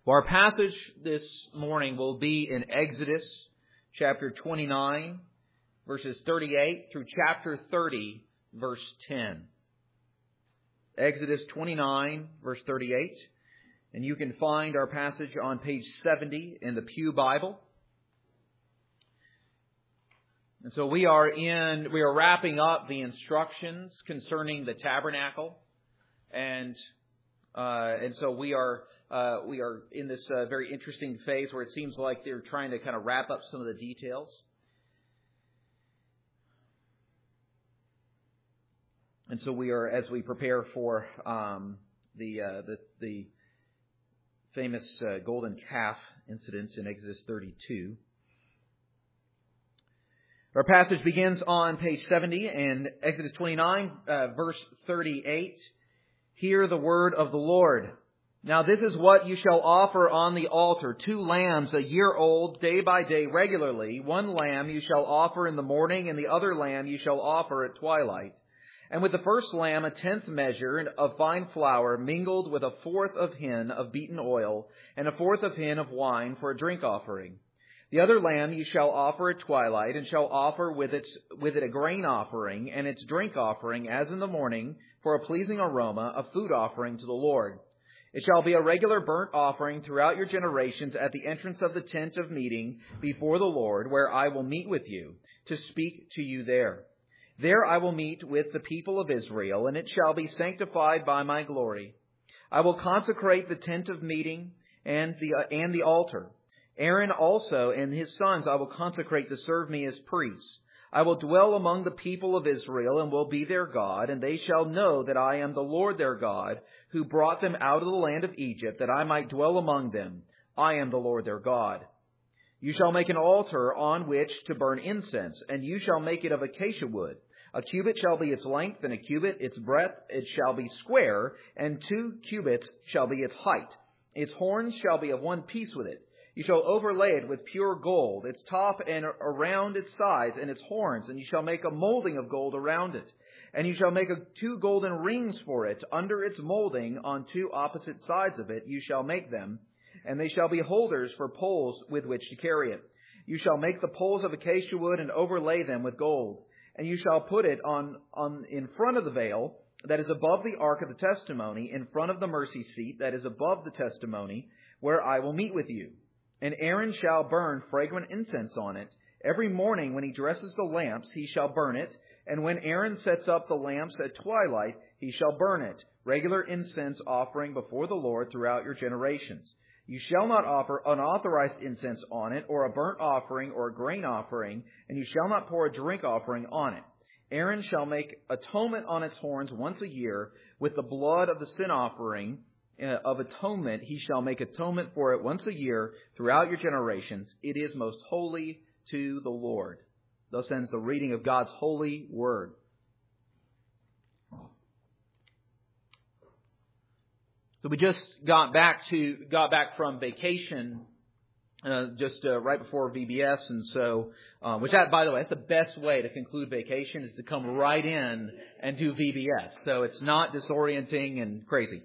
Well, our passage this morning will be in Exodus chapter 29, verses 38 through chapter 30, verse 10. Exodus 29, verse 38. And you can find our passage on page 70 in the Pew Bible. And so we are wrapping up the instructions concerning the tabernacle. And so we are in this very interesting phase where it seems like they're trying to kind of wrap up some of the details. And so we are, as we prepare for the famous golden calf incident in Exodus 32. Our passage begins on page 70 and Exodus 29, verse 38. Hear the word of the Lord. Now this is what you shall offer on the altar: 2 lambs a year old, day by day, regularly. 1 lamb you shall offer in the morning, and the other lamb you shall offer at twilight. And with the first lamb 1/10 measure of fine flour, mingled with 1/4 of hin of beaten oil, and 1/4 of hin of wine for a drink offering. The other lamb you shall offer at twilight, and shall offer with it a grain offering, and its drink offering, as in the morning, for a pleasing aroma, a food offering to the Lord. It shall be a regular burnt offering throughout your generations at the entrance of the tent of meeting before the Lord, where I will meet with you, to speak to you there. There I will meet with the people of Israel, and it shall be sanctified by my glory. I will consecrate the tent of meeting and the altar. Aaron also and his sons I will consecrate to serve me as priests. I will dwell among the people of Israel and will be their God, and they shall know that I am the Lord their God, who brought them out of the land of Egypt, that I might dwell among them. I am the Lord their God. You shall make an altar on which to burn incense, and you shall make it of acacia wood. A cubit shall be its length, and a cubit its breadth. It shall be square, and 2 cubits shall be its height. Its horns shall be of one piece with it. You shall overlay it with pure gold, its top and around its sides and its horns, and you shall make a molding of gold around it. And you shall make 2 golden rings for it under its molding on 2 opposite sides of it. You shall make them, and they shall be holders for poles with which to carry it. You shall make the poles of acacia wood and overlay them with gold. And you shall put it on in front of the veil that is above the ark of the testimony, in front of the mercy seat that is above the testimony, where I will meet with you. And Aaron shall burn fragrant incense on it. Every morning when he dresses the lamps, he shall burn it. And when Aaron sets up the lamps at twilight, he shall burn it. Regular incense offering before the Lord throughout your generations. You shall not offer unauthorized incense on it, or a burnt offering, or a grain offering, and you shall not pour a drink offering on it. Aaron shall make atonement on its horns once a year with the blood of the sin offering of atonement. He shall make atonement for it once a year throughout your generations. It is most holy to the Lord. Thus ends the reading of God's holy word. So we just got back from vacation right before VBS, and so by the way, that's the best way to conclude vacation, is to come right in and do VBS. So it's not disorienting and crazy.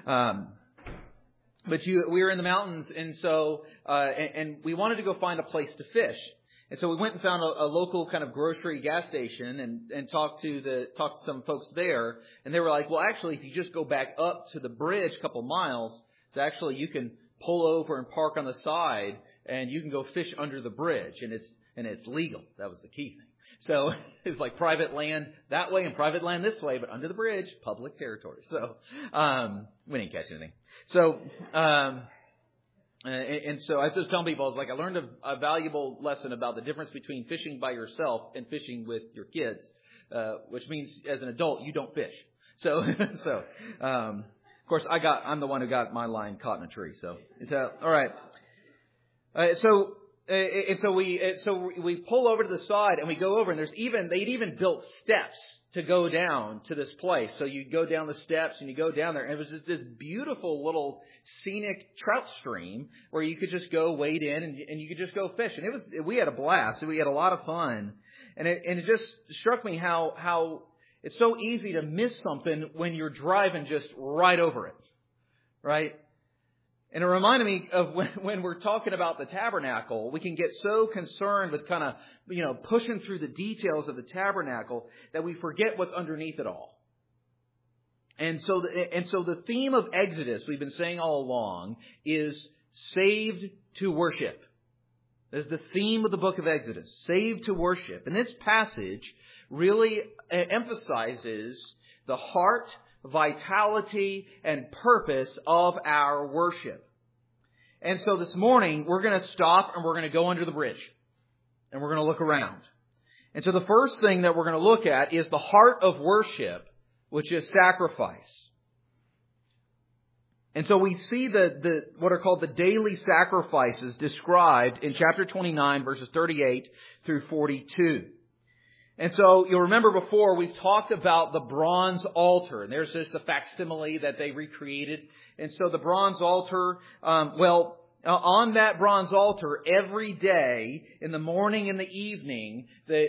But we were in the mountains, and so and we wanted to go find a place to fish. And so we went and found a local kind of grocery gas station and talked to some folks there. And they were like, well, actually, if you just go back up to the bridge a couple miles, so actually you can pull over and park on the side and you can go fish under the bridge. And it's legal. That was the key thing. So it's like private land that way and private land this way, but under the bridge, public territory. So we didn't catch anything. So And so I was just telling people, I was like, I learned a valuable lesson about the difference between fishing by yourself and fishing with your kids, which means as an adult, you don't fish. So of course, I'm the one who got my line caught in a tree. So all right. So we pull over to the side and we go over, and they'd even built steps to go down to this place. So you go down the steps and you go down there, and it was just this beautiful little scenic trout stream where you could just go wade in and you could just go fish. And we had a blast. We had a lot of fun. And it just struck me how it's so easy to miss something when you're driving just right over it. Right? And it reminded me of when we're talking about the tabernacle, we can get so concerned with kind of, pushing through the details of the tabernacle that we forget what's underneath it all. And so the theme of Exodus, we've been saying all along, is saved to worship. That's the theme of the book of Exodus, saved to worship. And this passage really emphasizes the heart, vitality, and purpose of our worship. And so this morning, we're going to stop and we're going to go under the bridge. And we're going to look around. And so the first thing that we're going to look at is the heart of worship, which is sacrifice. And so we see the what are called the daily sacrifices described in chapter 29, verses 38 through 42. And so you'll remember before we've talked about the bronze altar. And there's just a facsimile that they recreated. And so the bronze altar, on that bronze altar, every day, in the morning and the evening,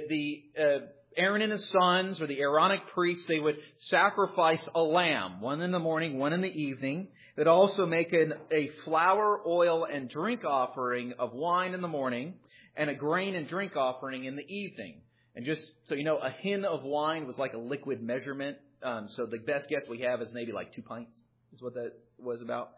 Aaron and his sons, or the Aaronic priests, they would sacrifice a lamb, one in the morning, one in the evening. They'd also make a flour, oil, and drink offering of wine in the morning, and a grain and drink offering in the evening. And just so you know, a hin of wine was like a liquid measurement. So the best guess we have is maybe like 2 pints, is what that was about.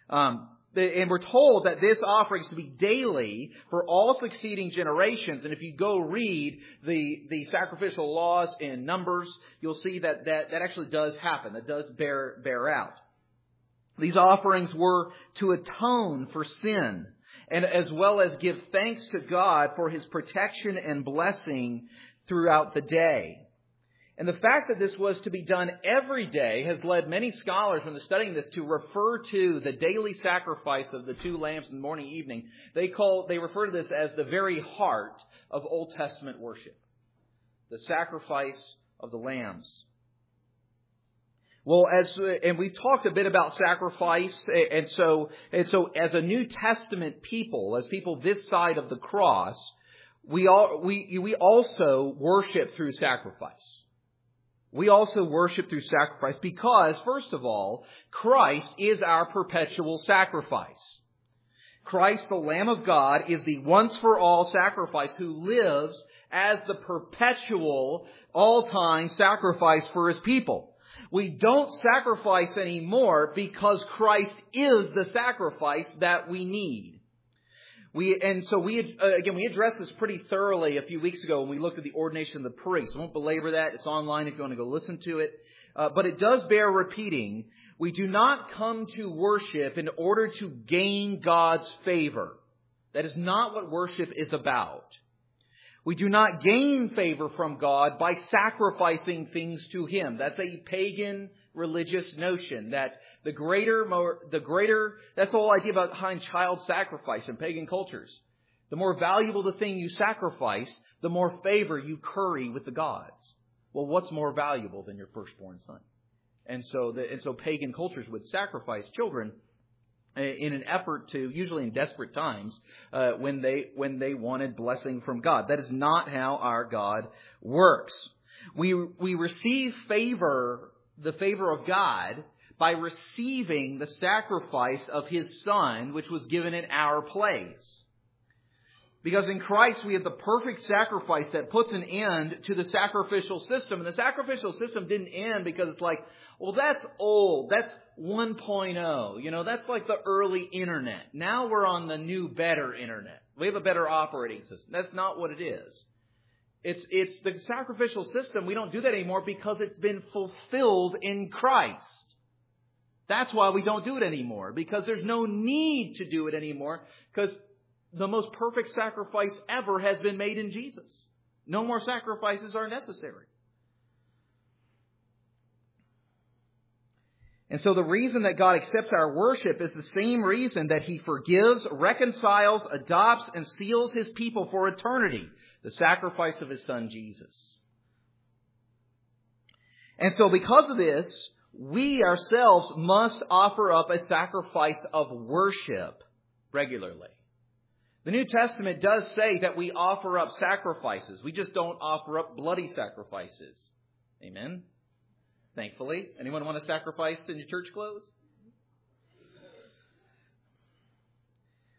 And we're told that this offering is to be daily for all succeeding generations. And if you go read the sacrificial laws in Numbers, you'll see that actually does happen. That does bear out. These offerings were to atone for sin, and as well as give thanks to God for His protection and blessing throughout the day. And the fact that this was to be done every day has led many scholars, when they're studying this, to refer to the daily sacrifice of the 2 lambs in the morning and evening. They refer to this as the very heart of Old Testament worship. The sacrifice of the lambs. Well, and we've talked a bit about sacrifice, and so as a New Testament people, as people this side of the cross, we also worship through sacrifice. We also worship through sacrifice because, first of all, Christ is our perpetual sacrifice. Christ, the Lamb of God, is the once-for-all sacrifice who lives as the perpetual, all-time sacrifice for His people. We don't sacrifice anymore because Christ is the sacrifice that we need. We addressed this pretty thoroughly a few weeks ago when we looked at the ordination of the priest. I won't belabor that. It's online if you want to go listen to it. But it does bear repeating. We do not come to worship in order to gain God's favor. That is not what worship is about. We do not gain favor from God by sacrificing things to Him. That's a pagan religious notion that that's the whole idea behind child sacrifice in pagan cultures. The more valuable the thing you sacrifice, the more favor you curry with the gods. Well, what's more valuable than your firstborn son? And so pagan cultures would sacrifice children in an effort to, usually in desperate times, when they wanted blessing from God. That is not how our God works. We receive the favor of God, by receiving the sacrifice of His Son, which was given in our place. Because in Christ we have the perfect sacrifice that puts an end to the sacrificial system. And the sacrificial system didn't end because it's like, well, that's old. That's 1.0. That's like the early internet. Now we're on the new, better internet. We have a better operating system. That's not what it is. It's the sacrificial system. We don't do that anymore because it's been fulfilled in Christ. That's why we don't do it anymore. Because there's no need to do it anymore. Because the most perfect sacrifice ever has been made in Jesus. No more sacrifices are necessary. And so the reason that God accepts our worship is the same reason that He forgives, reconciles, adopts, and seals His people for eternity. The sacrifice of His Son, Jesus. And so because of this, we ourselves must offer up a sacrifice of worship regularly. The New Testament does say that we offer up sacrifices. We just don't offer up bloody sacrifices. Amen? Thankfully. Anyone want to sacrifice in your church clothes?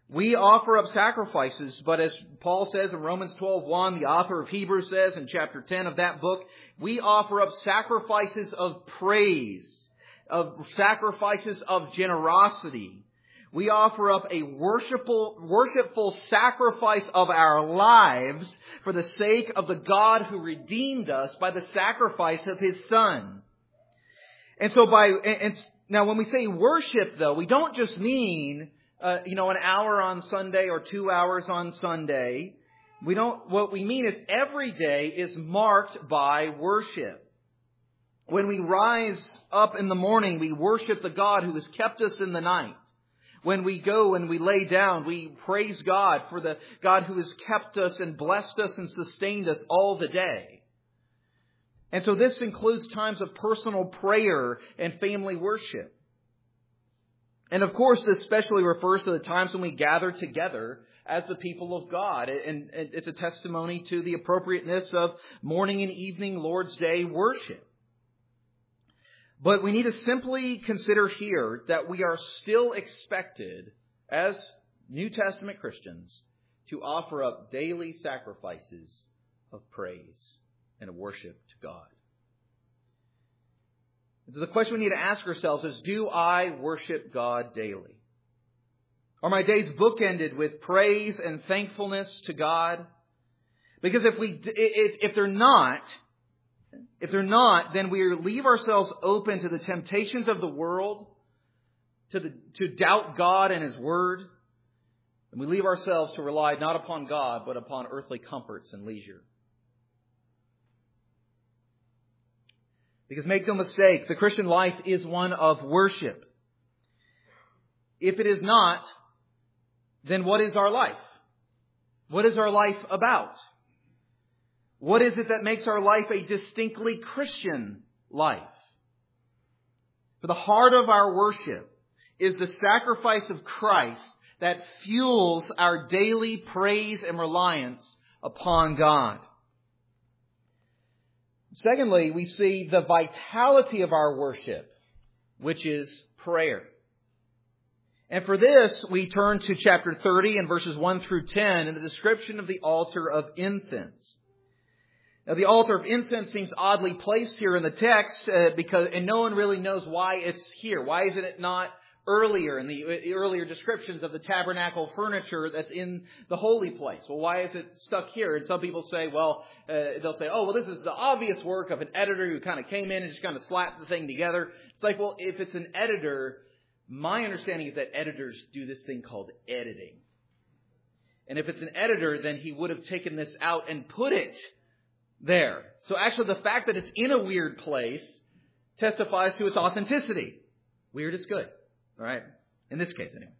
We offer up sacrifices, but as Paul says in Romans 12:1, the author of Hebrews says in chapter 10 of that book, we offer up sacrifices of praise, of sacrifices of generosity. We offer up a worshipful sacrifice of our lives for the sake of the God who redeemed us by the sacrifice of His Son. And so now when we say worship, though, we don't just mean an hour on Sunday or 2 hours on Sunday. What we mean is every day is marked by worship. When we rise up in the morning, we worship the God who has kept us in the night. When we go and we lay down, we praise God for the God who has kept us and blessed us and sustained us all the day. And so this includes times of personal prayer and family worship. And of course, this especially refers to the times when we gather together as the people of God. And it's a testimony to the appropriateness of morning and evening Lord's Day worship. But we need to simply consider here that we are still expected as New Testament Christians to offer up daily sacrifices of praise and of worship to God. So the question we need to ask ourselves is, do I worship God daily? Are my days bookended with praise and thankfulness to God? Because if they're not, then we leave ourselves open to the temptations of the world, to doubt God and His Word. And we leave ourselves to rely not upon God, but upon earthly comforts and leisure. Because make no mistake, the Christian life is one of worship. If it is not, then what is our life? What is our life about? What is it that makes our life a distinctly Christian life? For the heart of our worship is the sacrifice of Christ that fuels our daily praise and reliance upon God. Secondly, we see the vitality of our worship, which is prayer. And for this, we turn to chapter 30 and verses 1 through 10 in the description of the altar of incense. Now, the altar of incense seems oddly placed here in the text and no one really knows why it's here. Why isn't it not earlier in the earlier descriptions of the tabernacle furniture that's in the holy place? Well, why is it stuck here? And some people say, they'll say, this is the obvious work of an editor who kind of came in and just kind of slapped the thing together. It's like, well, if it's an editor, my understanding is that editors do this thing called editing. And if it's an editor, then he would have taken this out and put it there. So actually the fact that it's in a weird place testifies to its authenticity. Weird is good. All right? In this case, anyway.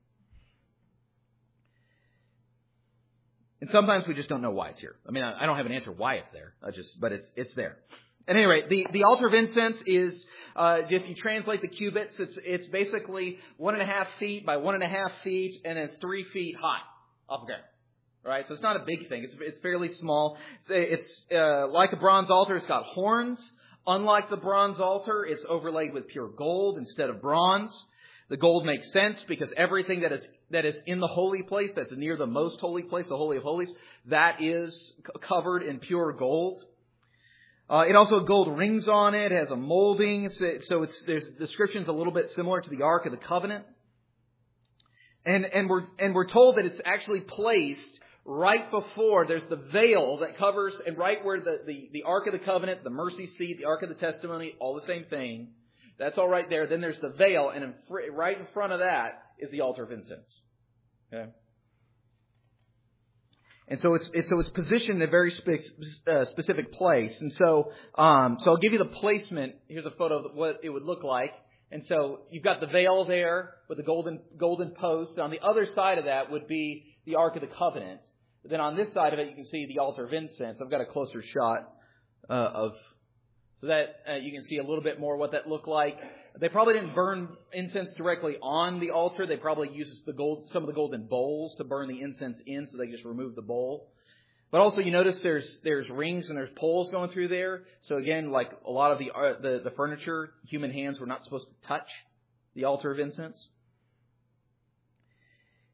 And sometimes we just don't know why it's here. I mean, I don't have an answer why it's there. But it's there. At any rate, the altar of incense is, if you translate the cubits, it's basically 1.5 feet by 1.5 feet, and it's 3 feet high off the ground. Right? So it's not a big thing. It's fairly small. It's like a bronze altar. It's got horns. Unlike the bronze altar, it's overlaid with pure gold instead of bronze. The gold makes sense because everything that is in the holy place, that's near the most holy place, the Holy of Holies, that is covered in pure gold. It also has gold rings on it. It has a molding. There's descriptions a little bit similar to the Ark of the Covenant. And we're told that it's actually placed right before there's the veil that covers, and right where the Ark of the Covenant, the mercy seat, the Ark of the Testimony, all the same thing. That's all right there. Then there's the veil, and right in front of that is the altar of incense. Okay. And so it's positioned in a very specific place. And so I'll give you the placement. Here's a photo of what it would look like. And so you've got the veil there with the golden posts. On the other side of that would be the Ark of the Covenant. But then on this side of it, you can see the altar of incense. I've got a closer shot so that you can see a little bit more what that looked like. They probably didn't burn incense directly on the altar. They probably used some of the golden bowls to burn the incense in, so they just removed the bowl. But also, you notice there's rings and there's poles going through there. So again, like a lot of the furniture, human hands were not supposed to touch the altar of incense.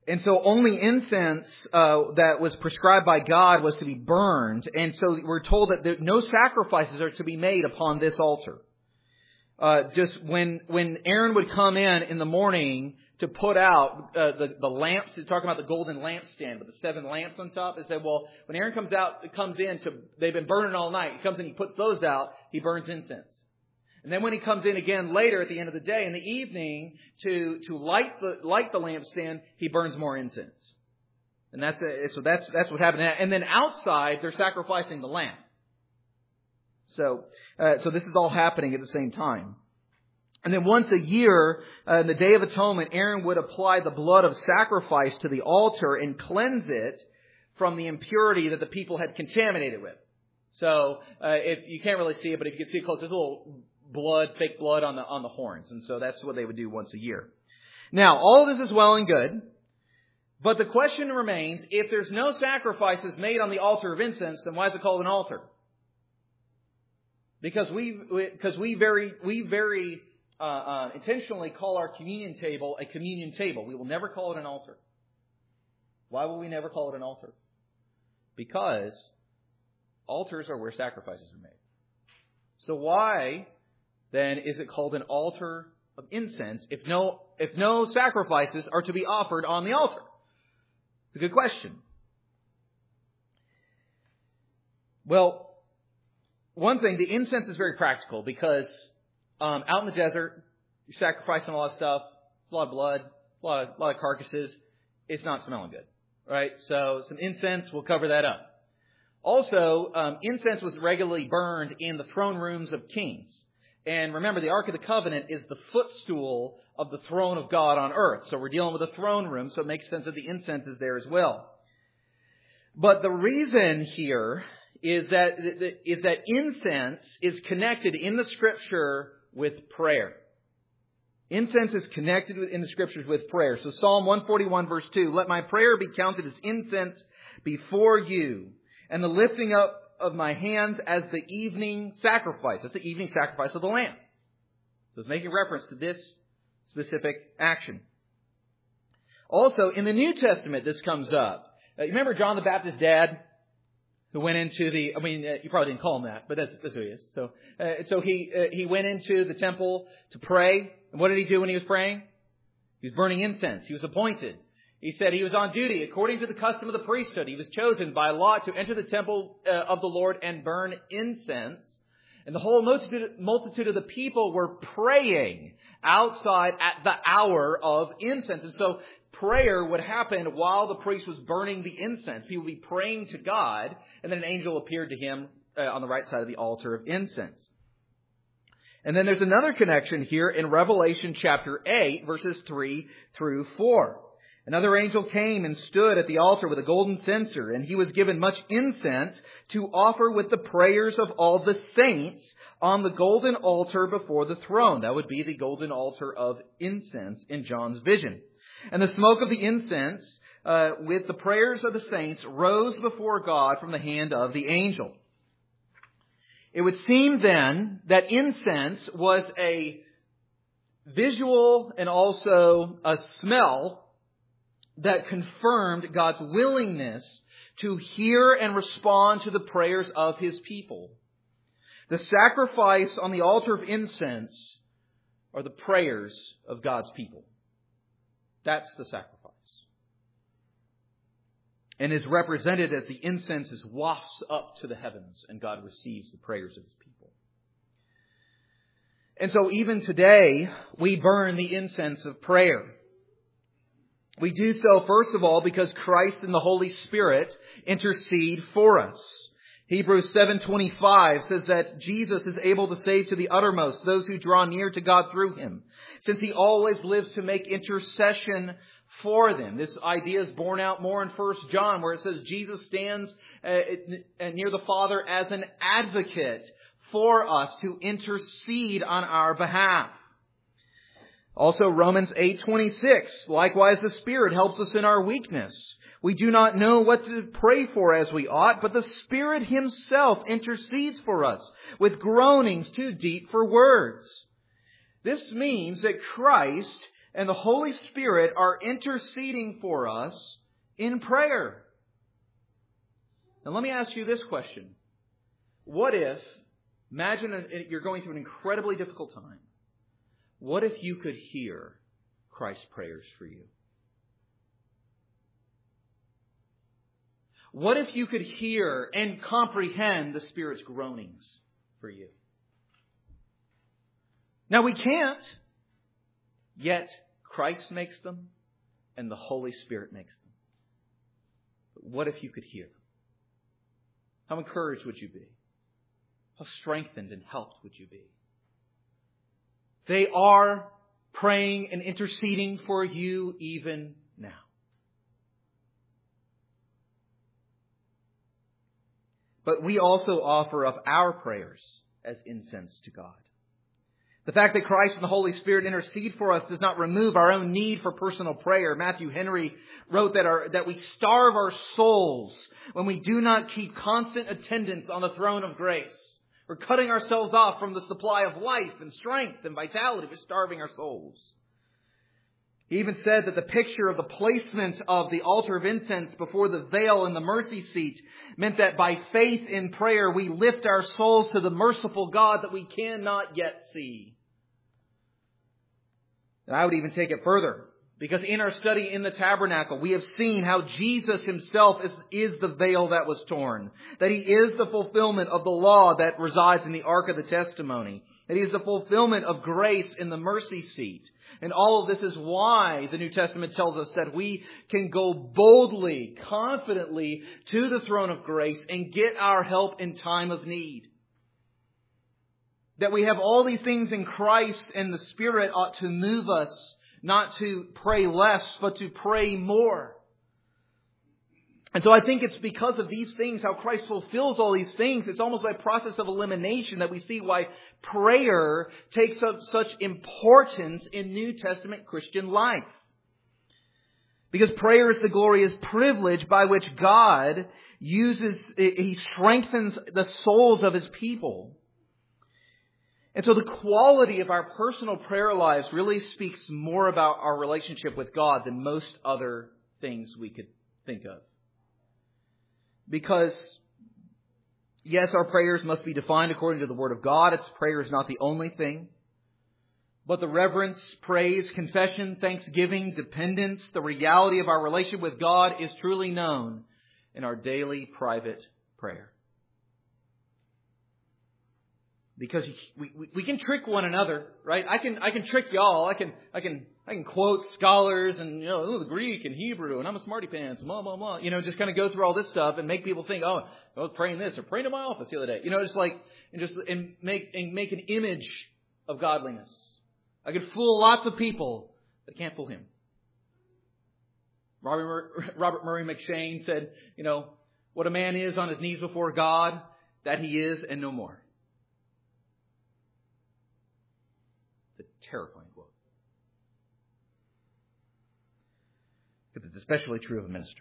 And so only incense that was prescribed by God was to be burned. And so we're told that no sacrifices are to be made upon this altar. Just when Aaron would come in the morning to put out the lamps, to talk about the golden lampstand with the 7 lamps on top, they said, well, when Aaron comes in they've been burning all night. He comes in, he puts those out, he burns incense. And then when he comes in again later at the end of the day, in the evening, to light the lampstand, he burns more incense. And that's what happened. And then outside, they're sacrificing the lamb. So this is all happening at the same time. And then once a year, in the Day of Atonement, Aaron would apply the blood of sacrifice to the altar and cleanse it from the impurity that the people had contaminated with. So if you can't really see it, but if you can see it close, there's a little fake blood on the horns. And so that's what they would do once a year. Now, all of this is well and good. But the question remains, if there's no sacrifices made on the altar of incense, then why is it called an altar? Because we very intentionally call our communion table a communion table. We will never call it an altar. Why will we never call it an altar? Because altars are where sacrifices are made. So why then is it called an altar of incense if no sacrifices are to be offered on the altar? It's a good question. Well, one thing, the incense is very practical because out in the desert, you're sacrificing a lot of stuff. It's a lot of blood, a lot of carcasses. It's not smelling good, right? So some incense will cover that up. Also, incense was regularly burned in the throne rooms of kings. And remember, the Ark of the Covenant is the footstool of the throne of God on earth. So we're dealing with a throne room, so it makes sense that the incense is there as well. But the reason here is that incense is connected in the Scripture with prayer. Incense is connected in the Scriptures with prayer. So Psalm 141 verse 2, let my prayer be counted as incense before you, and the lifting up of my hands as the evening sacrifice. That's the evening sacrifice of the lamb. So it's making reference to this specific action. Also, in the New Testament, this comes up. You remember John the Baptist's dad? Who went into you probably didn't call him that, but that's who he is. So he went into the temple to pray. And what did he do when he was praying? He was burning incense. He was appointed. He said he was on duty according to the custom of the priesthood. He was chosen by lot to enter the temple of the Lord and burn incense. And the whole multitude of the people were praying outside at the hour of incense. And so prayer would happen while the priest was burning the incense. People would be praying to God, and then an angel appeared to him on the right side of the altar of incense. And then there's another connection here in Revelation chapter 8, verses 3 through 4. Another angel came and stood at the altar with a golden censer, and he was given much incense to offer with the prayers of all the saints on the golden altar before the throne. That would be the golden altar of incense in John's vision. And the smoke of the incense with the prayers of the saints rose before God from the hand of the angel. It would seem then that incense was a visual and also a smell that confirmed God's willingness to hear and respond to the prayers of His people. The sacrifice on the altar of incense are the prayers of God's people. That's the sacrifice. And is represented as the incense is wafts up to the heavens and God receives the prayers of His people. And so even today, we burn the incense of prayer. We do so, first of all, because Christ and the Holy Spirit intercede for us. Hebrews 7:25 says that Jesus is able to save to the uttermost those who draw near to God through Him, since He always lives to make intercession for them. This idea is borne out more in 1 John, where it says Jesus stands near the Father as an advocate for us to intercede on our behalf. Also, Romans 8:26, likewise the Spirit helps us in our weakness. We do not know what to pray for as we ought, but the Spirit Himself intercedes for us with groanings too deep for words. This means that Christ and the Holy Spirit are interceding for us in prayer. Now let me ask you this question. What if, imagine you're going through an incredibly difficult time. What if you could hear Christ's prayers for you? What if you could hear and comprehend the Spirit's groanings for you? Now we can't, yet Christ makes them and the Holy Spirit makes them. But what if you could hear them? How encouraged would you be? How strengthened and helped would you be? They are praying and interceding for you even now. But we also offer up our prayers as incense to God. The fact that Christ and the Holy Spirit intercede for us does not remove our own need for personal prayer. Matthew Henry wrote that we starve our souls when we do not keep constant attendance on the throne of grace. We're cutting ourselves off from the supply of life and strength and vitality. We're starving our souls. He even said that the picture of the placement of the altar of incense before the veil in the mercy seat meant that by faith in prayer we lift our souls to the merciful God that we cannot yet see. And I would even take it further, because in our study in the tabernacle, we have seen how Jesus himself is the veil that was torn. That he is the fulfillment of the law that resides in the Ark of the Testimony. That he is the fulfillment of grace in the mercy seat. And all of this is why the New Testament tells us that we can go boldly, confidently to the throne of grace and get our help in time of need. That we have all these things in Christ, and the Spirit ought to move us not to pray less, but to pray more. And so I think it's because of these things, how Christ fulfills all these things. It's almost like a process of elimination that we see why prayer takes up such importance in New Testament Christian life. Because prayer is the glorious privilege by which God He strengthens the souls of His people. And so the quality of our personal prayer lives really speaks more about our relationship with God than most other things we could think of. Because, yes, our prayers must be defined according to the Word of God. Prayer is not the only thing. But the reverence, praise, confession, thanksgiving, dependence, the reality of our relationship with God is truly known in our daily private prayer. Because we can trick one another, right? I can trick y'all. I can quote scholars and the Greek and Hebrew, and I'm a smarty pants, blah blah blah. Just kind of go through all this stuff and make people think, I was praying this or praying in my office the other day. And make an image of godliness. I could fool lots of people, but I can't fool Him. Robert Murray McCheyne said, what a man is on his knees before God, that he is and no more. Terrifying quote. Because it's especially true of a minister.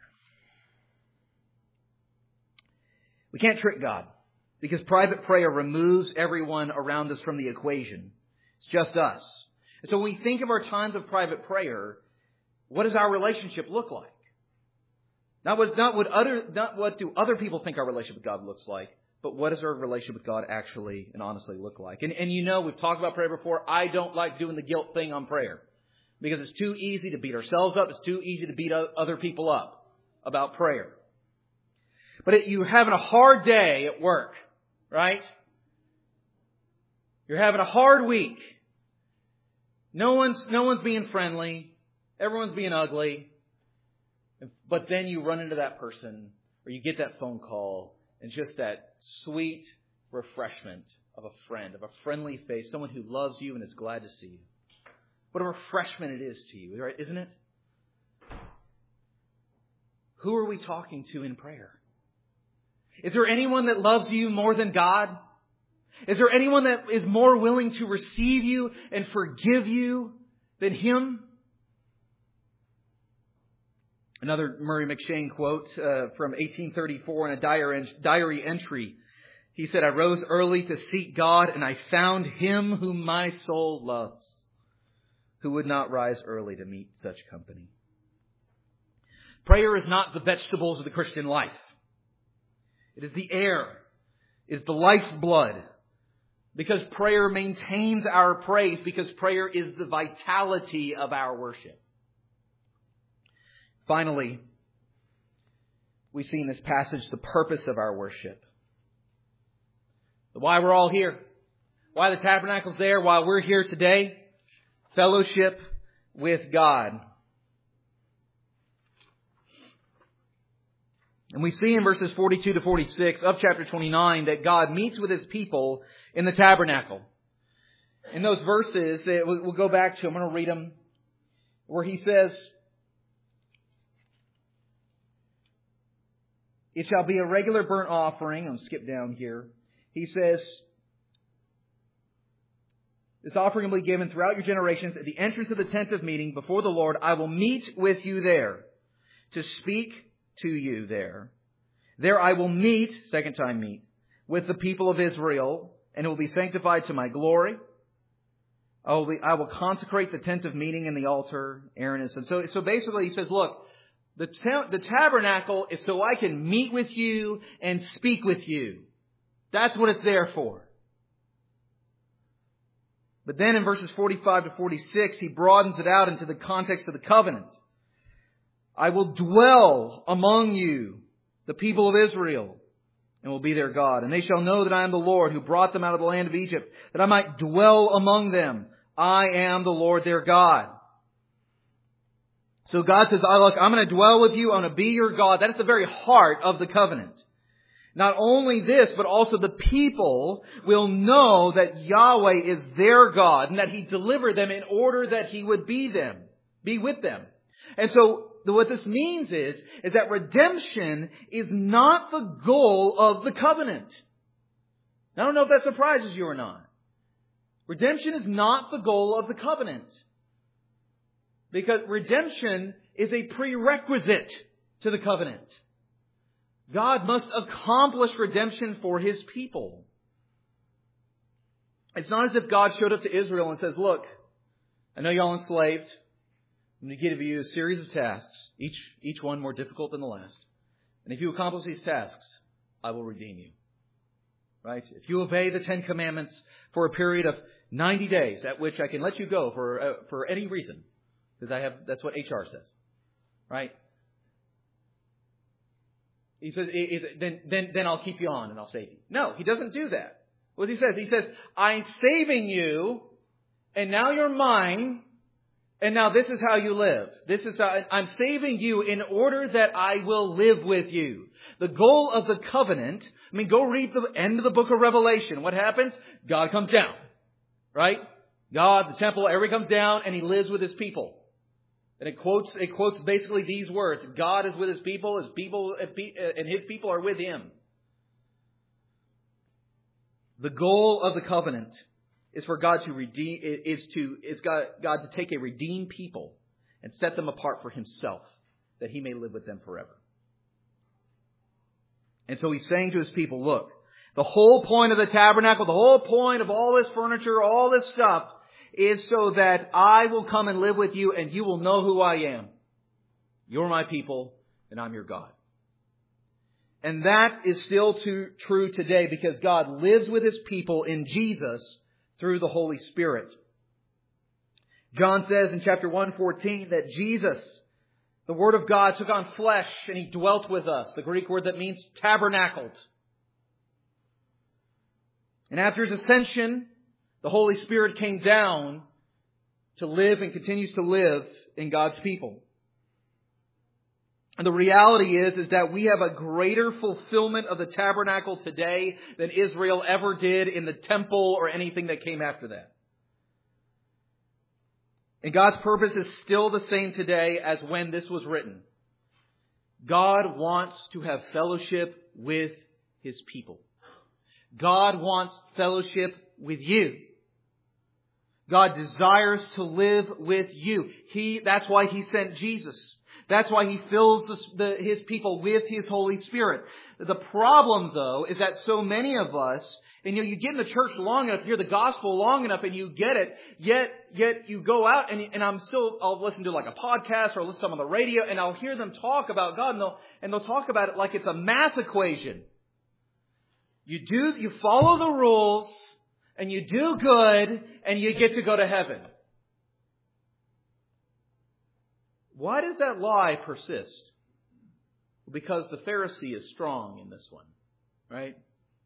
We can't trick God, because private prayer removes everyone around us from the equation. It's just us. And so when we think of our times of private prayer, what does our relationship look like? Not what do other people think our relationship with God looks like, but what does our relationship with God actually and honestly look like? And we've talked about prayer before. I don't like doing the guilt thing on prayer, because it's too easy to beat ourselves up. It's too easy to beat other people up about prayer. But you're having a hard day at work, right? You're having a hard week. No one's being friendly. Everyone's being ugly. But then you run into that person, or you get that phone call, and just that sweet refreshment of a friend, of a friendly face, someone who loves you and is glad to see you. What a refreshment it is to you, right? Isn't it? Who are we talking to in prayer? Is there anyone that loves you more than God? Is there anyone that is more willing to receive you and forgive you than Him? Another Murray McCheyne quote from 1834 in a diary entry. He said, I rose early to seek God, and I found Him whom my soul loves, who would not rise early to meet such company. Prayer is not the vegetables of the Christian life. It is the air. It is the lifeblood. Because prayer maintains our praise. Because prayer is the vitality of our worship. Finally, we see in this passage the purpose of our worship. Why we're all here. Why the tabernacle's there. Why we're here today. Fellowship with God. And we see in verses 42 to 46 of chapter 29 that God meets with His people in the tabernacle. In those verses, we'll go back to, I'm going to read them, where He says, it shall be a regular burnt offering. I'll skip down here. He says, this offering will be given throughout your generations at the entrance of the tent of meeting before the Lord. I will meet with you there to speak to you there. There I will meet, second time meet, with the people of Israel, and it will be sanctified to my glory. I will consecrate the tent of meeting and the altar, Aaron and son. So basically he says, look, the tabernacle is so I can meet with you and speak with you. That's what it's there for. But then in verses 45 to 46, he broadens it out into the context of the covenant. I will dwell among you, the people of Israel, and will be their God. And they shall know that I am the Lord who brought them out of the land of Egypt, that I might dwell among them. I am the Lord their God. So God says, look, I'm going to dwell with you. I'm going to be your God. That is the very heart of the covenant. Not only this, but also the people will know that Yahweh is their God and that He delivered them in order that He would be with them. And so what this means is that redemption is not the goal of the covenant. I don't know if that surprises you or not. Redemption is not the goal of the covenant. Because redemption is a prerequisite to the covenant. God must accomplish redemption for His people. It's not as if God showed up to Israel and says, look, I know y'all enslaved. I'm going to give you a series of tasks, each one more difficult than the last. And if you accomplish these tasks, I will redeem you. Right? If you obey the 10 Commandments for a period of 90 days, at which I can let you go for any reason, because that's what HR says. Right? He says, then I'll keep you on and I'll save you. No, He doesn't do that. What He says, I'm saving you, and now you're mine, and now this is how you live. I'm saving you in order that I will live with you. The goal of the covenant, go read the end of the book of Revelation. What happens? God comes down. Right? God, the temple, everybody comes down and He lives with His people. And it quotes basically these words. God is with His people, and His people are with Him. The goal of the covenant is for God to redeem, God to take a redeemed people and set them apart for Himself, that He may live with them forever. And so He's saying to His people, look, the whole point of the tabernacle, the whole point of all this furniture, all this stuff, is so that I will come and live with you and you will know who I am. You're my people and I'm your God. And that is still true today because God lives with His people in Jesus through the Holy Spirit. John says in chapter 1:14 that Jesus, the Word of God, took on flesh and He dwelt with us. The Greek word that means tabernacled. And after His ascension, the Holy Spirit came down to live and continues to live in God's people. And the reality is that we have a greater fulfillment of the tabernacle today than Israel ever did in the temple or anything that came after that. And God's purpose is still the same today as when this was written. God wants to have fellowship with His people. God wants fellowship with you. God desires to live with you. That's why He sent Jesus. That's why He fills His people with His Holy Spirit. The problem, though, is that so many of us, And you get in the church long enough, you hear the gospel long enough, and you get it. Yet you go out, and I'll listen to like a podcast or I'll listen to some on the radio, and I'll hear them talk about God, and they'll talk about it like it's a math equation. You follow the rules, and you do good, and you get to go to heaven. Why does that lie persist? Because the Pharisee is strong in this one, right?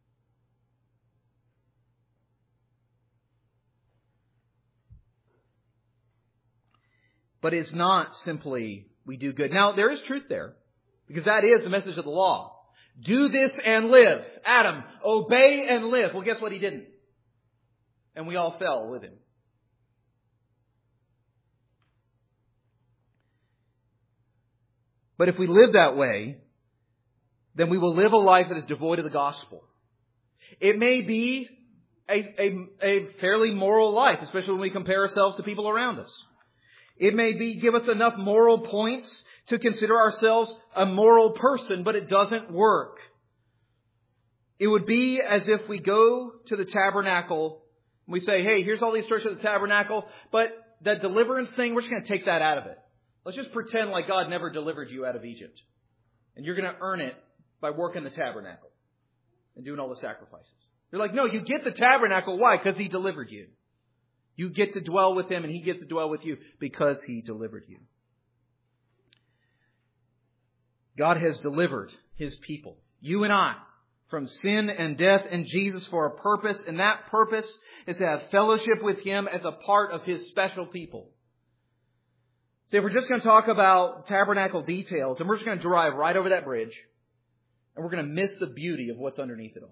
But it's not simply we do good. Now, there is truth there, because that is the message of the law. Do this and live. Adam, obey and live. Well, guess what? He didn't. And we all fell with him. But if we live that way, then we will live a life that is devoid of the gospel. It may be a fairly moral life, especially when we compare ourselves to people around us. It may give us enough moral points to consider ourselves a moral person, but it doesn't work. It would be as if we go to the tabernacle and we say, hey, here's all these stories of the tabernacle, but that deliverance thing, we're just going to take that out of it. Let's just pretend like God never delivered you out of Egypt. And you're going to earn it by working the tabernacle and doing all the sacrifices. They're like, no, you get the tabernacle. Why? Because He delivered you. You get to dwell with Him and He gets to dwell with you because He delivered you. God has delivered His people, you and I, from sin and death in Jesus for a purpose. And that purpose is to have fellowship with Him as a part of His special people. So if we're just going to talk about tabernacle details, and we're just going to drive right over that bridge, and we're going to miss the beauty of what's underneath it all.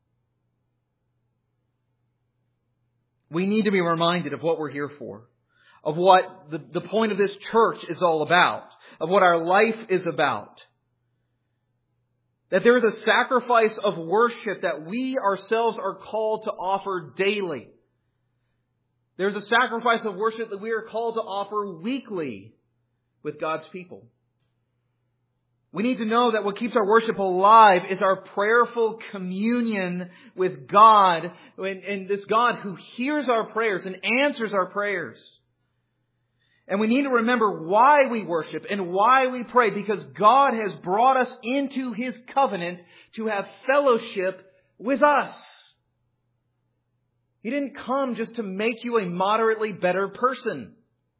We need to be reminded of what we're here for, of what the point of this church is all about, of what our life is about. That there is a sacrifice of worship that we ourselves are called to offer daily. There's a sacrifice of worship that we are called to offer weekly with God's people. We need to know that what keeps our worship alive is our prayerful communion with God, and this God who hears our prayers and answers our prayers. And we need to remember why we worship and why we pray, because God has brought us into His covenant to have fellowship with us. He didn't come just to make you a moderately better person.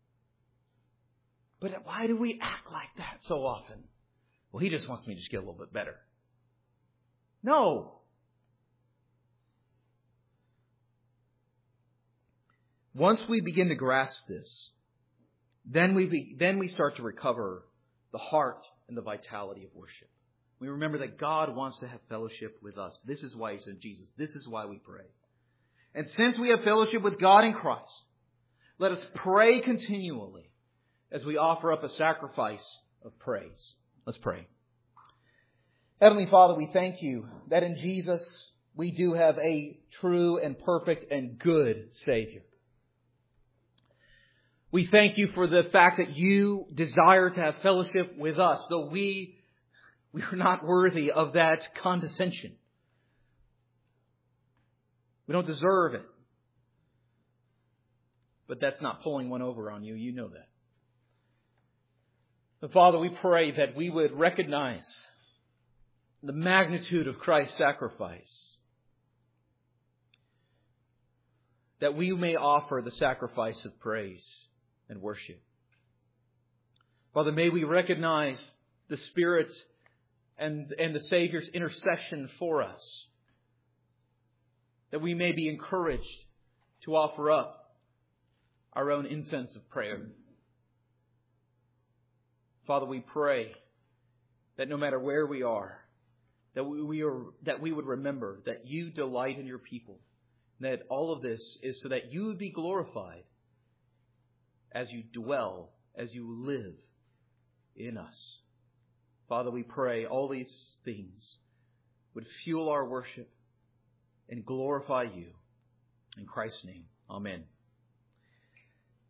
But why do we act like that so often? Well, He just wants me to just get a little bit better. No. Once we begin to grasp this, then we start to recover the heart and the vitality of worship. We remember that God wants to have fellowship with us. This is why He sent Jesus. This is why we pray. And since we have fellowship with God in Christ, let us pray continually as we offer up a sacrifice of praise. Let's pray. Heavenly Father, we thank You that in Jesus we do have a true and perfect and good Savior. We thank You for the fact that You desire to have fellowship with us, though we are not worthy of that condescension. We don't deserve it. But that's not pulling one over on You. You know that. But Father, we pray that we would recognize the magnitude of Christ's sacrifice. That we may offer the sacrifice of praise and worship. Father, may we recognize the Spirit and the Savior's intercession for us. That we may be encouraged to offer up our own incense of prayer. Father, we pray that no matter where we are, that we would remember that You delight in Your people. And that all of this is so that You would be glorified as You dwell, as You live in us. Father, we pray all these things would fuel our worship and glorify You. In Christ's name, amen.